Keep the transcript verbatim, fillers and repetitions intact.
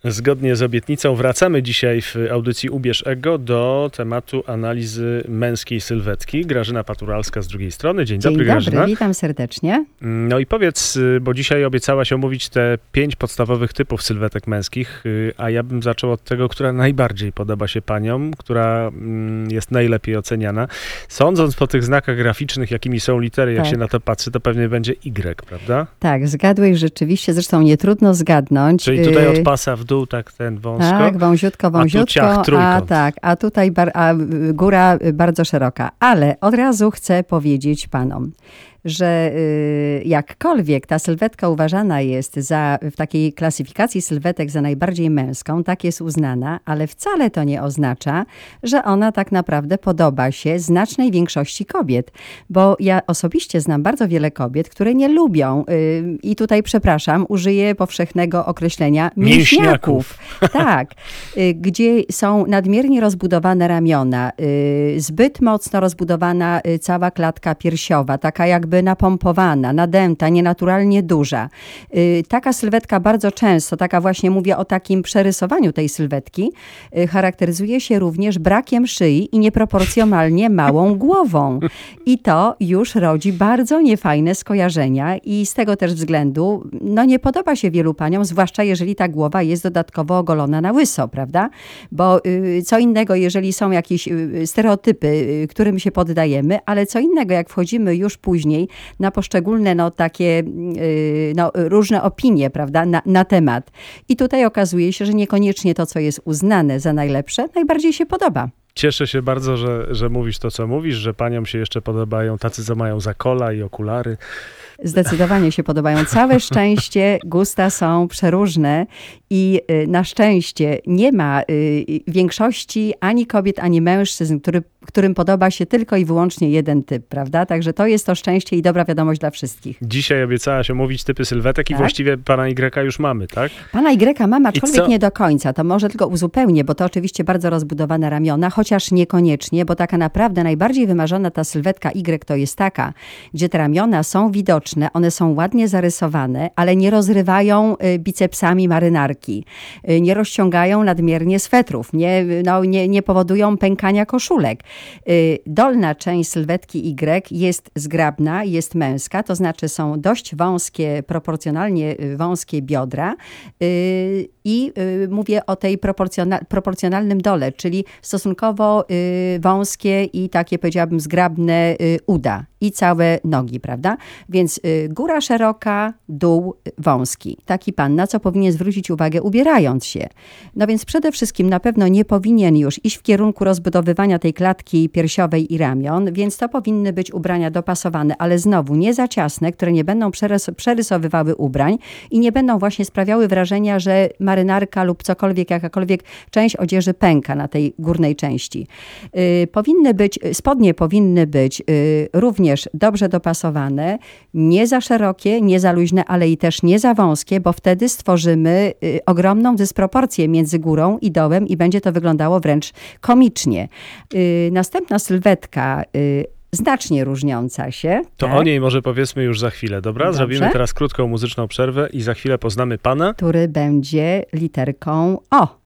Zgodnie z obietnicą wracamy dzisiaj w audycji Ubierz Ego do tematu analizy męskiej sylwetki. Grażyna Paturalska z drugiej strony. Dzień, Dzień dobry, dobry, Grażyna. witam serdecznie. No i powiedz, bo dzisiaj obiecałaś omówić te pięć podstawowych typów sylwetek męskich, a ja bym zaczął od tego, która najbardziej podoba się paniom, która jest najlepiej oceniana. Sądząc po tych znakach graficznych, jakimi są litery, jak tak. się na to patrzy, to pewnie będzie Y, prawda? Tak, zgadłeś rzeczywiście, zresztą nie trudno zgadnąć. Czyli tutaj od pasa w dół, tak ten wąsko. Tak, wąziutko, wąziutko, a, tu ciach, a tak, a tutaj bar, a góra bardzo szeroka. Ale od razu chcę powiedzieć panom, że y, jakkolwiek ta sylwetka uważana jest za, w takiej klasyfikacji sylwetek za najbardziej męską, tak jest uznana, ale wcale to nie oznacza, że ona tak naprawdę podoba się znacznej większości kobiet. Bo ja osobiście znam bardzo wiele kobiet, które nie lubią, y, i tutaj przepraszam, użyję powszechnego określenia mięśniaków. Tak, y, gdzie są nadmiernie rozbudowane ramiona, y, zbyt mocno rozbudowana y, cała klatka piersiowa, taka jakby napompowana, nadęta, nienaturalnie duża. Yy, taka sylwetka bardzo często, taka właśnie mówię o takim przerysowaniu tej sylwetki, yy, charakteryzuje się również brakiem szyi i nieproporcjonalnie małą głową. I to już rodzi bardzo niefajne skojarzenia i z tego też względu no nie podoba się wielu paniom, zwłaszcza jeżeli ta głowa jest dodatkowo ogolona na łyso, prawda? Bo yy, co innego, jeżeli są jakieś yy, stereotypy, yy, którym się poddajemy, ale co innego, jak wchodzimy już później na poszczególne no, takie no, różne opinie, prawda, na, na temat. I tutaj okazuje się, że niekoniecznie to, co jest uznane za najlepsze, najbardziej się podoba. Cieszę się bardzo, że, że mówisz to, co mówisz, że paniom się jeszcze podobają tacy, co mają zakola i okulary. Zdecydowanie się podobają. Całe szczęście gusta są przeróżne i na szczęście nie ma większości ani kobiet, ani mężczyzn, który, którym podoba się tylko i wyłącznie jeden typ, prawda? Także to jest to szczęście i dobra wiadomość dla wszystkich. Dzisiaj obiecałaś omówić typy sylwetek i tak? właściwie pana Y już mamy, tak? Pana Y mamy, aczkolwiek nie do końca. To może tylko uzupełnię, bo to oczywiście bardzo rozbudowane ramiona, chociaż niekoniecznie, bo taka naprawdę najbardziej wymarzona ta sylwetka Y to jest taka, gdzie te ramiona są widoczne, one są ładnie zarysowane, ale nie rozrywają bicepsami marynarki, nie rozciągają nadmiernie swetrów, nie, no, nie, nie powodują pękania koszulek. Dolna część sylwetki Y jest zgrabna, jest męska, to znaczy są dość wąskie, proporcjonalnie wąskie biodra i mówię o tej proporcjonal, proporcjonalnym dole, czyli stosunkowo wąskie i takie, powiedziałabym, zgrabne uda i całe nogi, prawda? Więc góra szeroka, dół wąski. Taki pan, na co powinien zwrócić uwagę ubierając się. No więc przede wszystkim na pewno nie powinien już iść w kierunku rozbudowywania tej klatki piersiowej i ramion, więc to powinny być ubrania dopasowane, ale znowu nie za ciasne, które nie będą przerys- przerysowywały ubrań i nie będą właśnie sprawiały wrażenia, że marynarka lub cokolwiek, jakakolwiek część odzieży pęka na tej górnej części. Yy, powinny być, spodnie powinny być yy, również dobrze dopasowane, nie za szerokie, nie za luźne, ale i też nie za wąskie, bo wtedy stworzymy y, ogromną dysproporcję między górą i dołem i będzie to wyglądało wręcz komicznie. Y, następna sylwetka, y, znacznie różniąca się. To tak? o niej może powiedzmy już za chwilę, dobra? Dobrze. Zrobimy teraz krótką muzyczną przerwę i za chwilę poznamy pana, który będzie literką O.